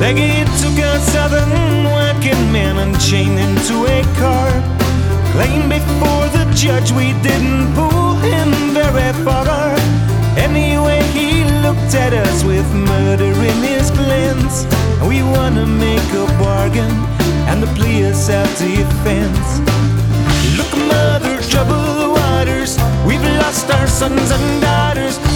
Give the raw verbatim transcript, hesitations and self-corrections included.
Peggy took a southern working man and chained him to a car. Claimed before the judge we didn't pull him very far. Anyway, he looked at us with murder in his glance. And we wanna make a bargain and the plea is self-defense. Look, mother, trouble the waters. We've lost our sons and daughters.